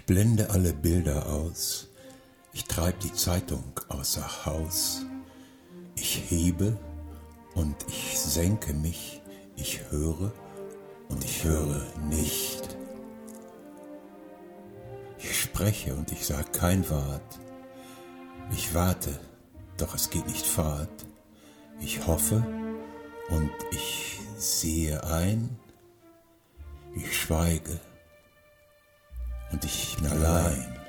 Ich blende alle Bilder aus, ich treib die Zeitung außer Haus. Ich hebe und ich senke mich, ich höre und ich höre nicht. Ich spreche und ich sag kein Wort. Ich warte, doch es geht nicht fort. Ich hoffe und ich sehe ein. Ich schweige und ich bin allein.